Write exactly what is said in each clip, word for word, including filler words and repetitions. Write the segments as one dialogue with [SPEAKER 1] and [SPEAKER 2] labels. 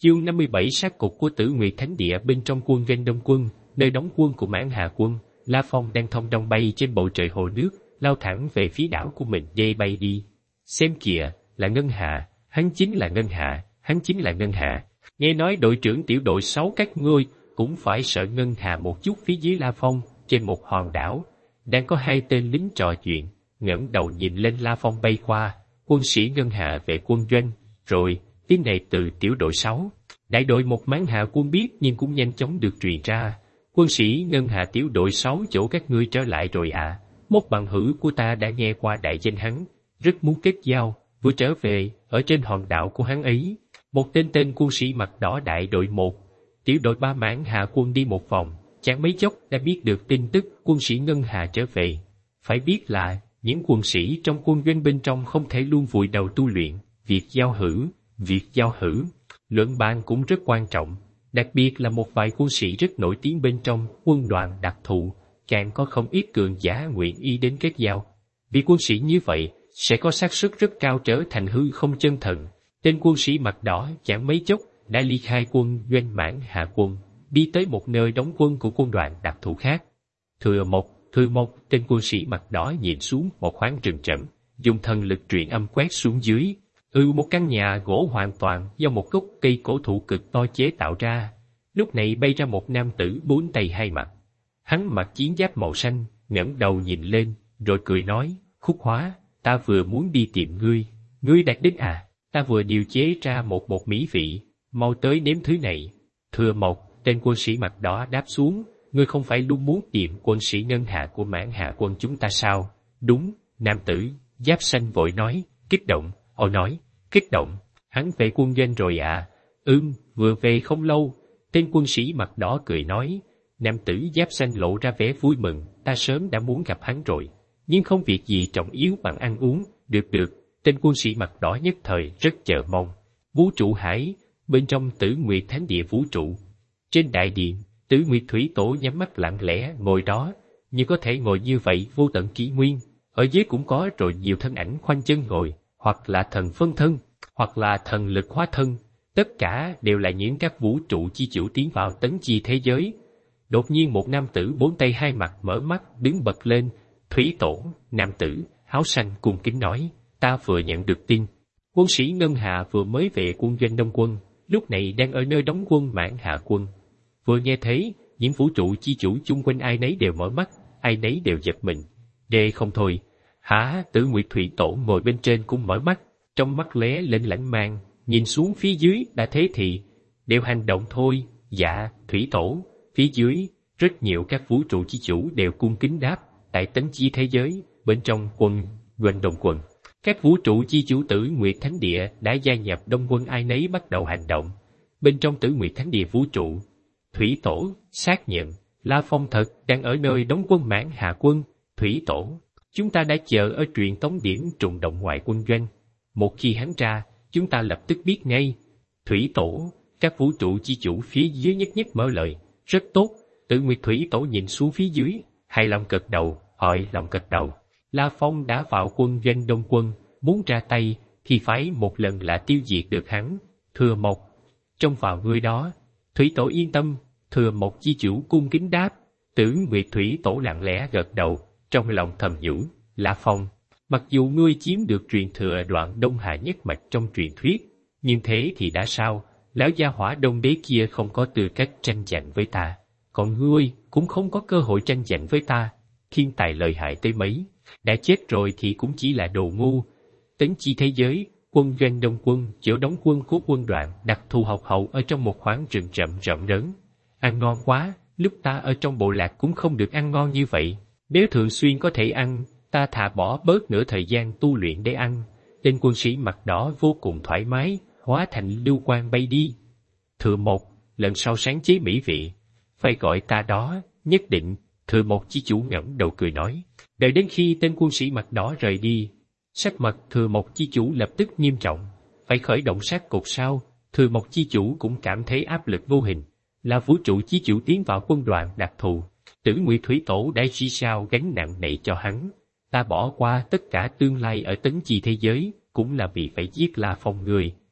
[SPEAKER 1] Chương năm mươi bảy sát cục của Tử Nguyệt Thánh Địa. Bên trong quân doanh Đông Quân, nơi đóng quân của Mãn Hà quân, La Phong đang thông dong bay trên bầu trời hồ nước, lao thẳng về phía đảo của mình dây bay đi. Xem kìa, là Ngân Hạ, hắn chính là Ngân Hạ, hắn chính là Ngân Hạ. Nghe nói đội trưởng tiểu đội sáu các ngươi cũng phải sợ Ngân Hạ một chút. Phía dưới La Phong, trên một hòn đảo, đang có hai tên lính trò chuyện, ngẩng đầu nhìn lên La Phong bay qua. Quân sĩ Ngân Hạ về quân doanh, rồi tin này từ tiểu đội sáu. Đại đội một Mãn Hạ quân biết nhưng cũng nhanh chóng được truyền ra. Quân sĩ Ngân Hạ tiểu đội sáu chỗ các ngươi trở lại rồi à? Một bằng hữu của ta đã nghe qua đại danh hắn, rất muốn kết giao, vừa trở về, ở trên hòn đảo của hắn ấy. Một tên tên quân sĩ mặt đỏ đại đội một, tiểu đội ba Mãn Hạ quân đi một vòng, chẳng mấy chốc đã biết được tin tức quân sĩ Ngân Hạ trở về. Phải biết là, những quân sĩ trong quân doanh bên trong không thể luôn vùi đầu tu luyện, việc giao hữu, việc giao hữu, luận bàn cũng rất quan trọng, đặc biệt là một vài quân sĩ rất nổi tiếng bên trong quân đoàn đặc thù, càng có không ít cường giả nguyện ý đến kết giao. Vì quân sĩ như vậy, sẽ có xác suất rất cao trở thành hư không chân thần. Tên quân sĩ mặt đỏ chẳng mấy chốc đã ly khai quân doanh Mãn Hạ quân, đi tới một nơi đóng quân của quân đoàn đặc thù khác. Thừa một, thừa một, tên quân sĩ mặt đỏ nhìn xuống một khoảng rừng rậm, dùng thần lực truyền âm quét xuống dưới. Ừ, một căn nhà gỗ hoàn toàn do một gốc cây cổ thụ cực to chế tạo ra. Lúc này bay ra một nam tử bốn tay hai mặt. Hắn mặc chiến giáp màu xanh, ngẩng đầu nhìn lên, rồi cười nói, Khúc Hóa, ta vừa muốn đi tìm ngươi. Ngươi đạt đến à? Ta vừa điều chế ra một bột mỹ vị, mau tới nếm thứ này. Thừa một, tên quân sĩ mặt đỏ đáp xuống, ngươi không phải luôn muốn tìm quân sĩ Ngân Hạ của Mãn Hạ quân chúng ta sao? Đúng, nam tử, giáp xanh vội nói, kích động. Họ nói, kích động, hắn về quân doanh rồi à? Ừm, vừa về không lâu. Tên quân sĩ mặt đỏ cười nói. Nam tử giáp xanh lộ ra vẻ vui mừng, ta sớm đã muốn gặp hắn rồi, nhưng không việc gì trọng yếu bằng ăn uống. Được được, tên quân sĩ mặt đỏ nhất thời rất chờ mong. Vũ trụ hải, bên trong Tử Nguyệt Thánh Địa vũ trụ. Trên đại điện, Tử Nguyệt Thủy Tổ nhắm mắt lặng lẽ ngồi đó, nhưng có thể ngồi như vậy vô tận kỷ nguyên. Ở dưới cũng có rồi nhiều thân ảnh khoanh chân ngồi, hoặc là thần phân thân, hoặc là thần lực hóa thân, tất cả đều là những các vũ trụ chi chủ tiến vào tấn chi thế giới. Đột nhiên một nam tử bốn tay hai mặt mở mắt đứng bật lên. Thủy Tổ, nam tử áo xanh cung kính nói, ta vừa nhận được tin, quân sĩ Ngân Hạ vừa mới về quân doanh Đông Quân, lúc này đang ở nơi đóng quân Mãn Hạ quân. Vừa nghe thấy, những vũ trụ chi chủ chung quanh ai nấy đều mở mắt, ai nấy đều giật mình. Đê không thôi. Hả? Tử Nguyệt Thủy Tổ ngồi bên trên cũng mở mắt, trong mắt lóe lên lãnh mang, nhìn xuống phía dưới đã thế thì, đều hành động thôi. Dạ, Thủy Tổ. Phía dưới, rất nhiều các vũ trụ chi chủ đều cung kính đáp, tại tấn chi thế giới, bên trong quân, doanh Đông Quân. Các vũ trụ chi chủ Tử Nguyệt Thánh Địa đã gia nhập Đông Quân ai nấy bắt đầu hành động. Bên trong Tử Nguyệt Thánh Địa vũ trụ, Thủy Tổ, xác nhận, La Phong thật đang ở nơi đóng quân Mãn Hạ quân. Thủy Tổ, chúng ta đã chờ ở truyền tống điểm trùng động ngoại quân doanh. Một khi hắn ra, chúng ta lập tức biết ngay. Thủy Tổ, các vũ trụ chi chủ phía dưới nhất nhất mở lời. Rất tốt. Tử Nguyệt Thủy Tổ nhìn xuống phía dưới, hài lòng gật đầu, hỏi lòng gật đầu. La Phong đã vào quân doanh Đông Quân, muốn ra tay thì phải một lần là tiêu diệt được hắn. Thừa một, trông vào người đó. Thủy Tổ yên tâm. Thừa một chi chủ cung kính đáp. Tử Nguyệt Thủy Tổ lặng lẽ gật đầu, trong lòng thầm nhủ, La Phong, mặc dù ngươi chiếm được truyền thừa đoạn Đông Hà nhất mạch trong truyền thuyết, nhưng thế thì đã sao? Lão gia hỏa Đông Đế kia không có tư cách tranh giành với ta, còn ngươi cũng không có cơ hội tranh giành với ta. Thiên tài lợi hại tới mấy, đã chết rồi thì cũng chỉ là đồ ngu. Tấn chi thế giới, quân doanh Đông Quân, chỗ đóng quân của quân đoàn đặc thù học hậu ở trong một khoảng rừng rậm rộng lớn. Ăn ngon quá, lúc ta ở trong bộ lạc cũng không được ăn ngon như vậy. Nếu thường xuyên có thể ăn, ta thà bỏ bớt nửa thời gian tu luyện để ăn. Tên quân sĩ mặt đỏ vô cùng thoải mái, hóa thành lưu quang bay đi. Thừa một, lần sau sáng chế mỹ vị, phải gọi ta đó, nhất định. Thừa một chi chủ ngẩng đầu cười nói. Đợi đến khi tên quân sĩ mặt đỏ rời đi, sắc mặt thừa một chi chủ lập tức nghiêm trọng. Phải khởi động sát cục sao? Thừa một chi chủ cũng cảm thấy áp lực vô hình. Là vũ trụ chi chủ tiến vào quân đoàn đặc thù. Tử Nguyệt Thủy Tổ đã chi sao gánh nặng này cho hắn. Ta bỏ qua tất cả tương lai ở tấn chi thế giới, cũng là vì phải giết La Phong người.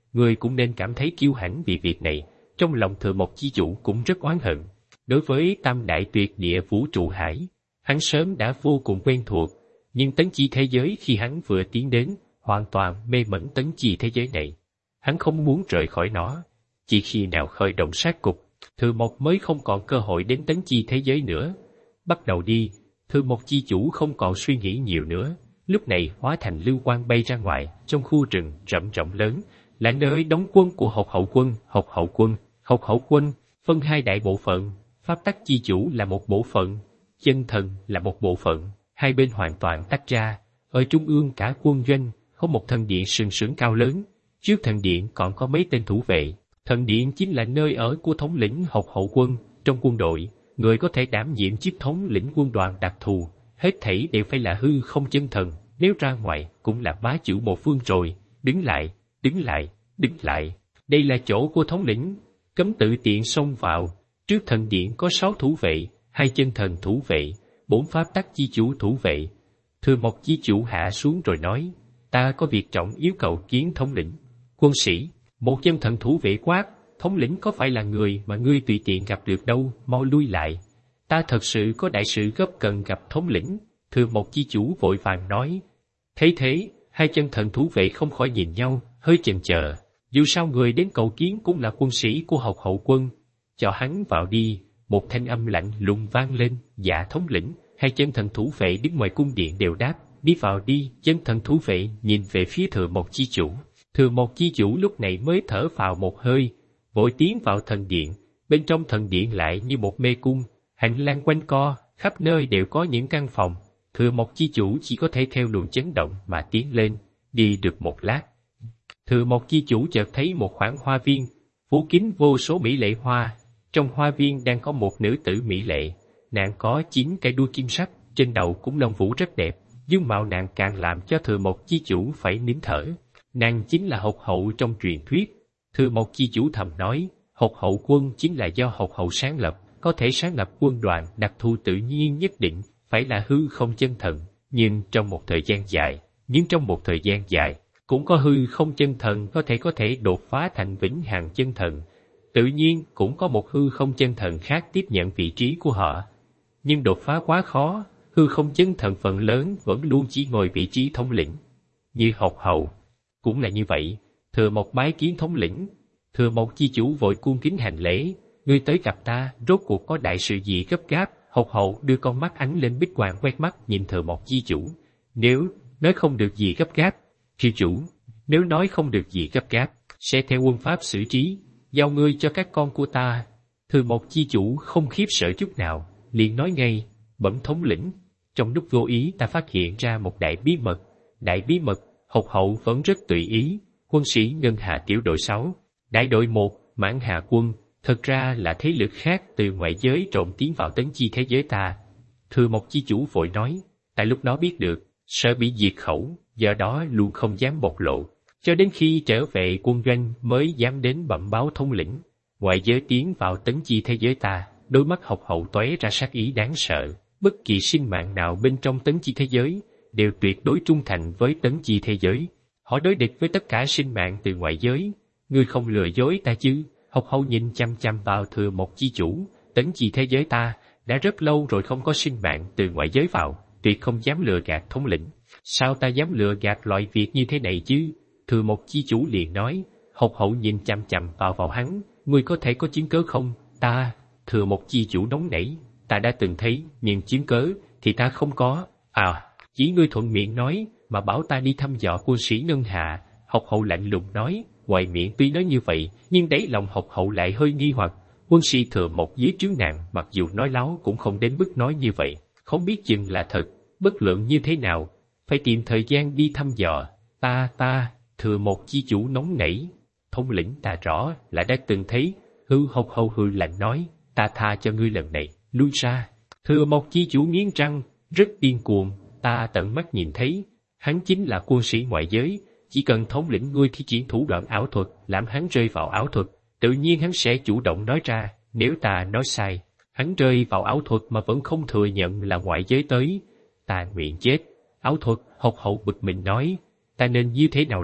[SPEAKER 1] người cũng nên cảm thấy kiêu hãnh vì việc này. Trong lòng Thừa Mộc Chi Chủ cũng rất oán hận. Đối với tam đại tuyệt địa vũ trụ hải, hắn sớm đã vô cùng quen thuộc, nhưng tấn chi thế giới khi hắn vừa tiến đến, hoàn toàn mê mẩn tấn chi thế giới này. Hắn không muốn rời khỏi nó. Chỉ khi nào khởi động sát cục, Thừa Mộc mới không còn cơ hội đến tấn chi thế giới nữa. Bắt đầu đi, Thừa Mộc Chi Chủ không còn suy nghĩ nhiều nữa. Lúc này hóa thành lưu quang bay ra ngoài, trong khu rừng rậm rộng lớn, là nơi đóng quân của Hộc Hậu Quân. Hộc Hậu Quân, Hộc Hậu Quân phân hai đại bộ phận, pháp tắc chi chủ là một bộ phận, chân thần là một bộ phận, hai bên hoàn toàn tách ra. Ở trung ương cả quân doanh có một thần điện sừng sững cao lớn, trước thần điện còn có mấy tên thủ vệ. Thần điện chính là nơi ở của thống lĩnh Hộc Hậu Quân. Trong quân đội, người có thể đảm nhiệm chức thống lĩnh quân đoàn đặc thù, hết thảy đều phải là hư không chân thần, nếu ra ngoài cũng là bá chủ một phương rồi. Đứng lại, đứng lại, đứng lại, đây là chỗ của thống lĩnh, cấm tự tiện xông vào. Trước thần điện có sáu thủ vệ, hai chân thần thủ vệ, bốn pháp tắc chi chủ thủ vệ. Thừa Mộc Chi Chủ hạ xuống rồi nói, ta có việc trọng yêu cầu kiến thống lĩnh. Quân sĩ, một chân thần thủ vệ quát, thống lĩnh có phải là người mà ngươi tùy tiện gặp được đâu, mau lui lại. Ta thật sự có đại sự gấp cần gặp thống lĩnh. Thừa Mộc Chi Chủ vội vàng nói. Thấy thế, hai chân thần thủ vệ không khỏi nhìn nhau, hơi chần chờ. Dù sao người đến cầu kiến cũng là quân sĩ của Hộc Hậu Quân. Cho hắn vào đi. Một thanh âm lạnh lùng vang lên. Dạ thống lĩnh. Hai chân thần thủ vệ đứng ngoài cung điện đều đáp. Đi vào đi. Chân thần thủ vệ nhìn về phía Thừa Mộc Chi Chủ. Thừa Mộc Chi Chủ lúc này mới thở phào một hơi, vội tiến vào thần điện. Bên trong thần điện lại như một mê cung, hành lang quanh co, khắp nơi đều có những căn phòng. Thừa Mộc Chi Chủ chỉ có thể theo luồng chấn động mà tiến lên. Đi được một lát, Thừa Mộc Chi Chủ chợt thấy một khoảng hoa viên, phủ kín vô số mỹ lệ hoa. Trong hoa viên đang có một nữ tử mỹ lệ, nàng có chín cái đuôi kim sắc, trên đầu cũng lông vũ rất đẹp. Dương mạo nàng càng làm cho Thừa Mộc Chi Chủ phải nín thở. Nàng chính là Hộc Hậu trong truyền thuyết. Thừa Mộc Chi Chủ thầm nói, Hộc Hậu Quân chính là do Hộc Hậu sáng lập, có thể sáng lập quân đoàn đặc thù tự nhiên nhất định phải là hư không chân thần. Nhưng trong một thời gian dài, nhưng trong một thời gian dài, cũng có hư không chân thần có thể có thể đột phá thành vĩnh hằng chân thần. Tự nhiên cũng có một hư không chân thần khác tiếp nhận vị trí của họ. Nhưng đột phá quá khó, hư không chân thần phần lớn vẫn luôn chỉ ngồi vị trí thống lĩnh. Như Hộc Hậu cũng là như vậy. Thừa Mộc bái kiến thống lĩnh. Thừa Mộc Chi Chủ vội cung kính hành lễ. Ngươi tới gặp ta, rốt cuộc có đại sự gì gấp gáp? Hộc Hậu đưa con mắt ánh lên bích quang quét mắt nhìn Thừa Mộc Chi Chủ. Nếu nói không được gì gấp gáp, Chi Chủ, nếu nói không được gì gấp gáp, sẽ theo quân pháp xử trí, giao ngươi cho các con của ta. Thừa Mộc Chi Chủ không khiếp sợ chút nào, liền nói ngay, bẩm thống lĩnh, trong lúc vô ý ta phát hiện ra một đại bí mật. Đại bí mật. Hộc Hậu vẫn rất tùy ý. Quân sĩ Ngân Hà tiểu đội sáu, đại đội một, Mãn Hà Quân, thật ra là thế lực khác từ ngoại giới trộn tiến vào tấn chi thế giới ta. Thừa Mộc Chi Chủ vội nói, tại lúc đó biết được, sợ bị diệt khẩu, do đó luôn không dám bộc lộ. Cho đến khi trở về quân doanh mới dám đến bẩm báo thống lĩnh. Ngoại giới tiến vào tấn chi thế giới ta, đôi mắt Hộc Hậu tóe ra sát ý đáng sợ. Bất kỳ sinh mạng nào bên trong tấn chi thế giới đều tuyệt đối trung thành với tấn chi thế giới. Họ đối địch với tất cả sinh mạng từ ngoại giới. Ngươi không lừa dối ta chứ? Hộc Hậu nhìn chăm chăm vào Thừa Mộc Chi Chủ. Tấn chi thế giới ta đã rất lâu rồi không có sinh mạng từ ngoại giới vào, tuyệt không dám lừa gạt thống lĩnh. Sao ta dám lừa gạt loại việc như thế này chứ? Thừa Mộc Chi Chủ liền nói. Hộc Hậu nhìn chăm chăm vào vào hắn. Ngươi có thể có chứng cớ không? Ta, Thừa Mộc Chi Chủ nóng nảy. Ta đã từng thấy, nhưng chứng cớ thì ta không có. À, chỉ ngươi thuận miệng nói, mà bảo ta đi thăm dò quân sĩ Ngân Hà. Hộc Hậu lạnh lùng nói. Ngoài miệng tuy nói như vậy, nhưng đáy lòng Hộc Hậu lại hơi nghi hoặc. Quân sĩ Thừa Mộc dưới trướng nàng, mặc dù nói láo cũng không đến mức nói như vậy. Không biết chừng là thật, bất luận như thế nào, phải tìm thời gian đi thăm dò. Ta, ta, Thừa Mộc Chi Chủ nóng nảy. Thống lĩnh ta rõ là đã từng thấy. Hư Hộc Hậu hư lạnh nói. Ta tha cho ngươi lần này, lui ra. Thừa Mộc Chi Chủ nghiến răng, rất điên cuồng. Ta tận mắt nhìn thấy, hắn chính là quân sĩ ngoại giới. Chỉ cần thống lĩnh ngươi thi triển thủ đoạn ảo thuật, làm hắn rơi vào ảo thuật, tự nhiên hắn sẽ chủ động nói ra. Nếu ta nói sai, hắn rơi vào ảo thuật mà vẫn không thừa nhận là ngoại giới tới, ta nguyện chết. Ảo thuật. Hộc Hậu bực mình nói. Ta nên như thế nào làm?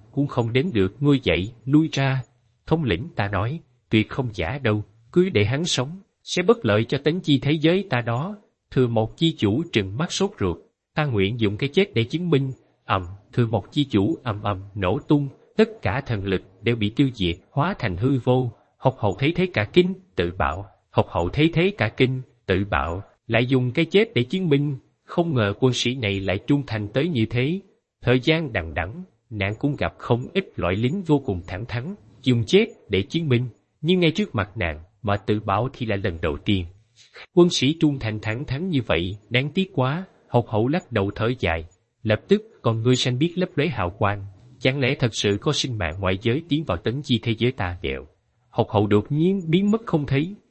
[SPEAKER 1] cũng không đến được, ngươi dậy, lui ra. Thống lĩnh ta nói, tuyệt không giả đâu, cứ để hắn sống, sẽ bất lợi cho tánh chi thế giới ta đó. Thừa một chi chủ trừng mắt sốt ruột, ta nguyện dùng cái chết để chứng minh. Ầm, thừa một chi chủ ầm ầm nổ tung, tất cả thần lực đều bị tiêu diệt, hóa thành hư vô. Hộc hậu thấy thế cả kinh, tự bạo. Hộc hậu thấy thế cả kinh, tự bạo, lại dùng cái chết để chứng minh. Không ngờ quân sĩ này lại trung thành tới như thế. Thời gian đằng đẵng, nàng cũng gặp không ít loại lính vô cùng thẳng thắn, dùng chết để chứng minh, nhưng ngay trước mặt nàng mà tự bảo thì là lần đầu tiên. Quân sĩ trung thành thẳng thắn như vậy, đáng tiếc quá. Hộc hậu lắc đầu thở dài, lập tức còn ngươi xanh biết lấp lóe hào quang, chẳng lẽ thật sự có sinh mạng ngoại giới tiến vào tấn chi thế giới ta đẹo. Hộc hậu đột nhiên biến mất không thấy,